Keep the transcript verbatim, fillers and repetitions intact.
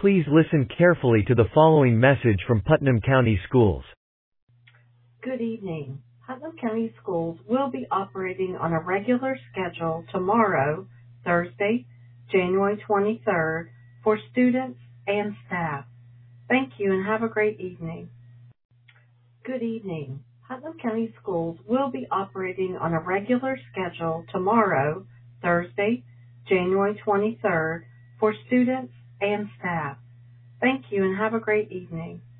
Please listen carefully to the following message from Putnam County Schools. Good evening. Putnam County Schools will be operating on a regular schedule tomorrow, Thursday, January twenty-third, for students and staff. Thank you and have a great evening. Good evening. Putnam County Schools will be operating on a regular schedule tomorrow, Thursday, January twenty-third, for students and staff. Thank you and have a great evening.